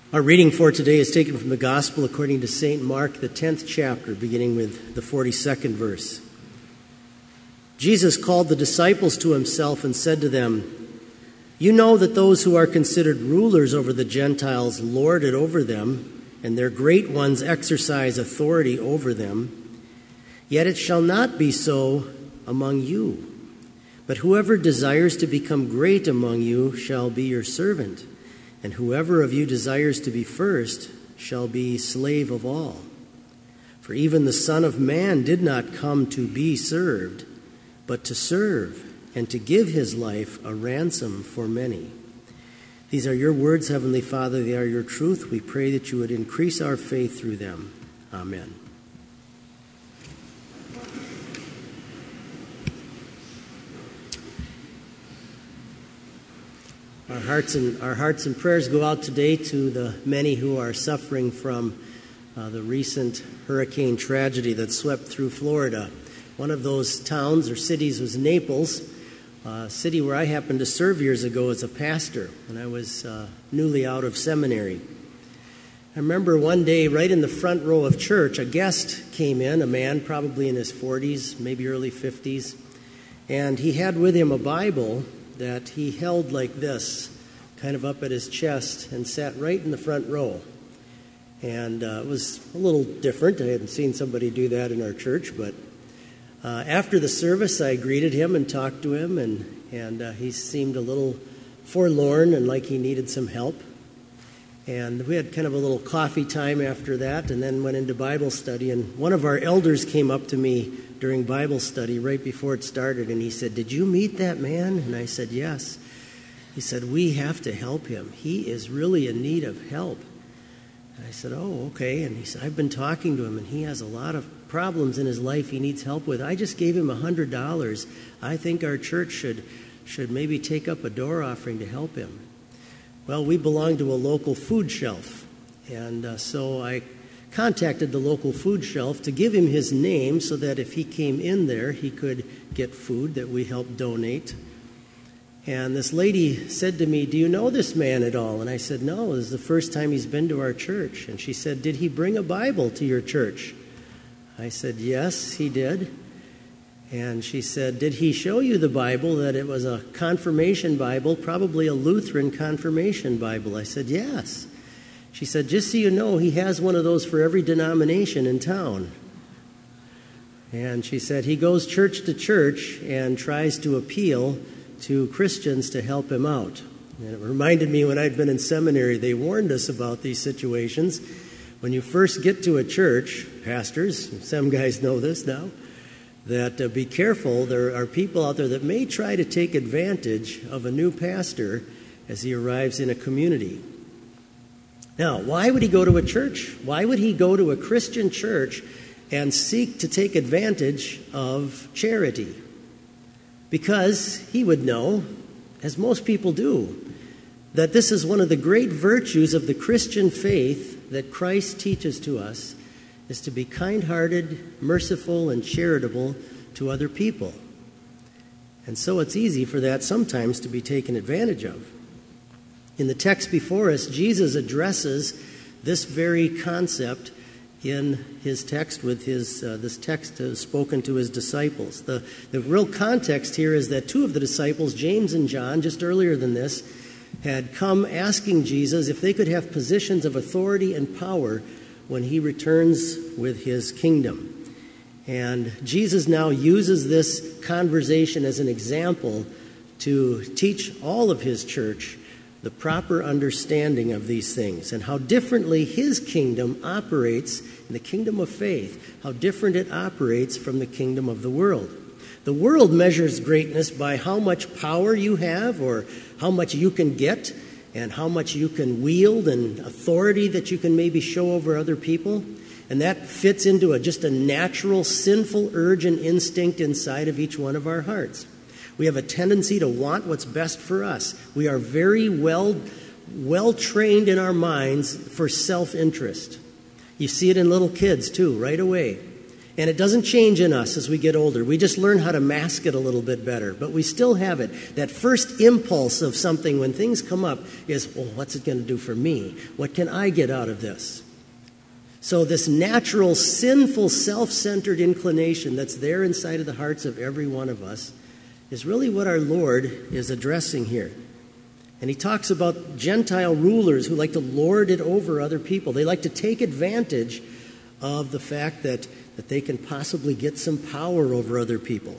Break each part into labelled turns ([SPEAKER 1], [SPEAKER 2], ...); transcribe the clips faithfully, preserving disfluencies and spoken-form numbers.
[SPEAKER 1] Our reading for today is taken from the Gospel according to Saint Mark, the tenth chapter, beginning with the forty-second verse. Jesus called the disciples to himself and said to them, "You know that those who are considered rulers over the Gentiles lord it over them, and their great ones exercise authority over them. Yet it shall not be so among you. But whoever desires to become great among you shall be your servant. And whoever of you desires to be first shall be slave of all. For even the Son of Man did not come to be served, but to serve, and to give his life a ransom for many." These are your words, Heavenly Father. They are your truth. We pray that you would increase our faith through them. Amen. Our hearts and our hearts and prayers go out today to the many who are suffering from uh, the recent hurricane tragedy that swept through Florida. One of those towns or cities was Naples, a city where I happened to serve years ago as a pastor when I was uh, newly out of seminary. I remember one day, right in the front row of church, a guest came in, a man probably in his forties, maybe early fifties, and he had with him a Bible that he held like this, kind of up at his chest, and sat right in the front row. And uh, it was a little different. I hadn't seen somebody do that in our church, but uh, after the service, I greeted him and talked to him, and, and uh, he seemed a little forlorn and like he needed some help. And we had kind of a little coffee time after that, and then went into Bible study. And one of our elders came up to me during Bible study right before it started, and he said, "Did you meet that man?" And I said, "Yes." He said, "We have to help him. He is really in need of help." And I said, "Oh, okay." And he said, "I've been talking to him, and he has a lot of problems in his life he needs help with. I just gave him one hundred dollars. I think our church should, should maybe take up a door offering to help him." Well, we belong to a local food shelf, and uh, so I contacted the local food shelf to give him his name so that if he came in there, he could get food that we helped donate. And this lady said to me, "Do you know this man at all?" And I said, "No, this is the first time he's been to our church." And she said, "Did he bring a Bible to your church?" I said, "Yes, he did." And she said, "Did he show you the Bible, that it was a confirmation Bible, probably a Lutheran confirmation Bible?" I said, "Yes." She said, "Just so you know, he has one of those for every denomination in town." And she said, "He goes church to church and tries to appeal to Christians to help him out." And it reminded me when I'd been in seminary, they warned us about these situations. When you first get to a church, pastors, some guys know this now, that uh, be careful. There are people out there that may try to take advantage of a new pastor as he arrives in a community. Now, why would he go to a church? Why would he go to a Christian church and seek to take advantage of charity? Because he would know, as most people do, that this is one of the great virtues of the Christian faith that Christ teaches to us, is to be kind-hearted, merciful, and charitable to other people. And so it's easy for that sometimes to be taken advantage of. In the text before us, Jesus addresses this very concept in his text with his, uh, this text uh, spoken to his disciples. The, the real context here is that two of the disciples, James and John, just earlier than this, had come asking Jesus if they could have positions of authority and power when he returns with his kingdom. And Jesus now uses this conversation as an example to teach all of his church the proper understanding of these things and how differently his kingdom operates in the kingdom of faith, how different it operates from the kingdom of the world. The world measures greatness by how much power you have or how much you can get and how much you can wield and authority that you can maybe show over other people. And that fits into a, just a natural, sinful urge and instinct inside of each one of our hearts. We have a tendency to want what's best for us. We are very well, well trained in our minds for self-interest. You see it in little kids, too, right away. And it doesn't change in us as we get older. We just learn how to mask it a little bit better. But we still have it. That first impulse of something when things come up is, well, what's it going to do for me? What can I get out of this? So this natural, sinful, self-centered inclination that's there inside of the hearts of every one of us is really what our Lord is addressing here. And he talks about Gentile rulers who like to lord it over other people. They like to take advantage of the fact that, that they can possibly get some power over other people.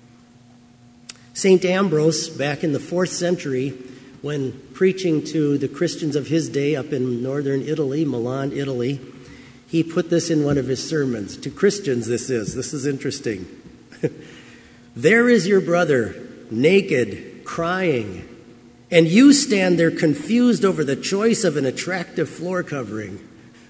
[SPEAKER 1] Saint Ambrose, back in the fourth century, when preaching to the Christians of his day up in northern Italy, Milan, Italy, he put this in one of his sermons. To Christians, this is. This is interesting. There is your brother, naked, crying, and you stand there confused over the choice of an attractive floor covering.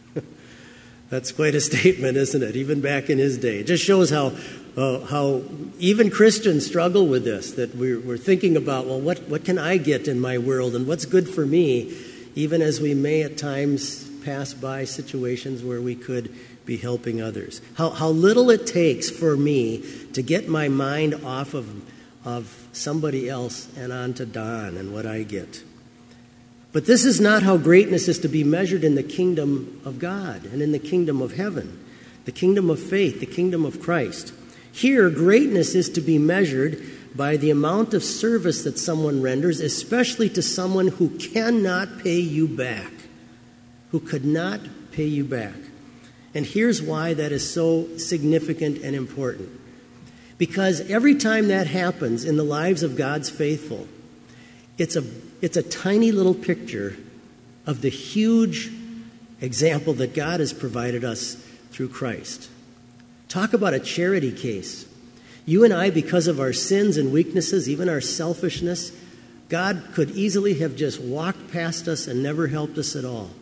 [SPEAKER 1] That's quite a statement, isn't it? Even back in his day. It just shows how uh, how even Christians struggle with this, that we're, we're thinking about, well, what, what can I get in my world and what's good for me, even as we may at times pass by situations where we could be helping others. How, how little it takes for me to get my mind off of, of somebody else and onto Don and what I get. But this is not how greatness is to be measured in the kingdom of God and in the kingdom of heaven, the kingdom of faith, the kingdom of Christ. Here, greatness is to be measured by the amount of service that someone renders, especially to someone who cannot pay you back, who could not pay you back. And here's why that is so significant and important. Because every time that happens in the lives of God's faithful, it's a It's a tiny little picture of the huge example that God has provided us through Christ. Talk about a charity case. You and I, because of our sins and weaknesses, even our selfishness, God could easily have just walked past us and never helped us at all.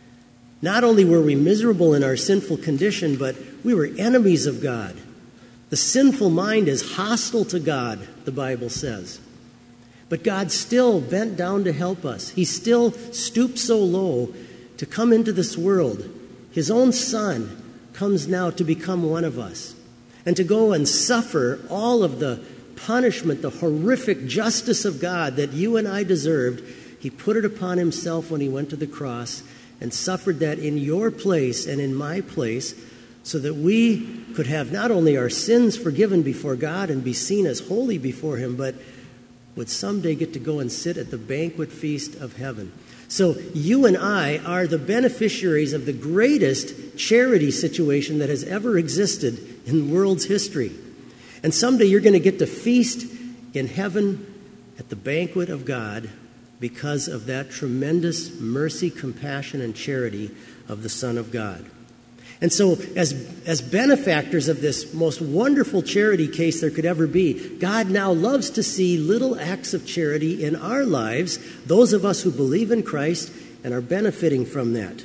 [SPEAKER 1] Not only were we miserable in our sinful condition, but we were enemies of God. The sinful mind is hostile to God, the Bible says. But God still bent down to help us. He still stooped so low to come into this world. His own Son comes now to become one of us and to go and suffer all of the punishment, the horrific justice of God that you and I deserved. He put it upon himself when he went to the cross and suffered that in your place and in my place so that we could have not only our sins forgiven before God and be seen as holy before him, but would someday get to go and sit at the banquet feast of heaven. So you and I are the beneficiaries of the greatest charity situation that has ever existed in the world's history. And someday you're going to get to feast in heaven at the banquet of God because of that tremendous mercy, compassion, and charity of the Son of God. And so as, as benefactors of this most wonderful charity case there could ever be, God now loves to see little acts of charity in our lives, those of us who believe in Christ and are benefiting from that.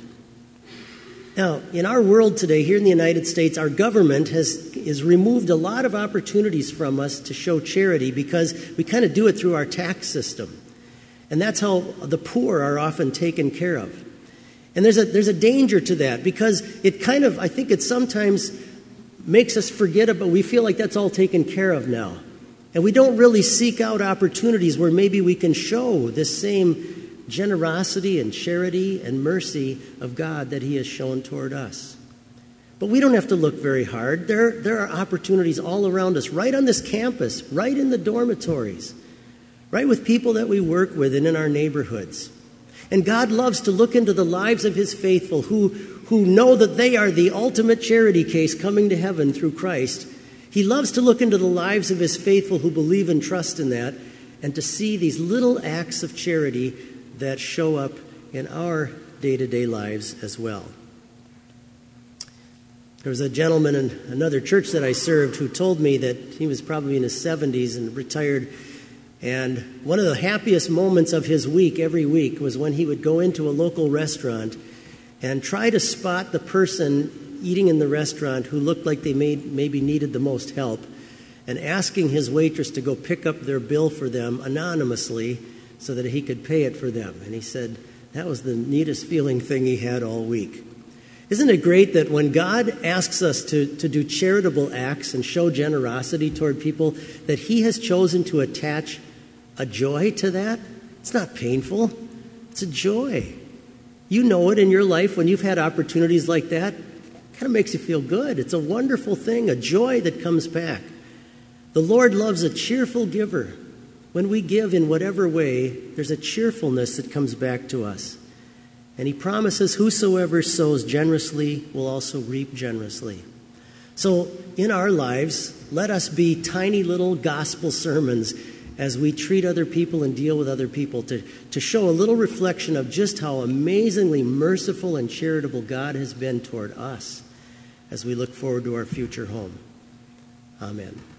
[SPEAKER 1] Now, in our world today, here in the United States, our government has, has removed a lot of opportunities from us to show charity because we kind of do it through our tax system. And that's how the poor are often taken care of. And there's a there's a danger to that because it kind of, I think it sometimes makes us forget about, we feel like that's all taken care of now. And we don't really seek out opportunities where maybe we can show this same generosity and charity and mercy of God that he has shown toward us. But we don't have to look very hard. There, there are opportunities all around us, right on this campus, right in the dormitories, right with people that we work with and in our neighborhoods. And God loves to look into the lives of his faithful who, who know that they are the ultimate charity case coming to heaven through Christ. He loves to look into the lives of his faithful who believe and trust in that and to see these little acts of charity that show up in our day-to-day lives as well. There was a gentleman in another church that I served who told me that he was probably in his seventies and retired. And one of the happiest moments of his week every week was when he would go into a local restaurant and try to spot the person eating in the restaurant who looked like they may, maybe needed the most help and asking his waitress to go pick up their bill for them anonymously so that he could pay it for them. And he said that was the neatest feeling thing he had all week. Isn't it great that when God asks us to, to do charitable acts and show generosity toward people, that he has chosen to attach a joy to that? It's not painful. It's a joy. You know it in your life when you've had opportunities like that. It kind of makes you feel good. It's a wonderful thing, a joy that comes back. The Lord loves a cheerful giver. When we give in whatever way, there's a cheerfulness that comes back to us. And he promises whosoever sows generously will also reap generously. So in our lives, let us be tiny little gospel sermons as we treat other people and deal with other people, to, to show a little reflection of just how amazingly merciful and charitable God has been toward us as we look forward to our future home. Amen.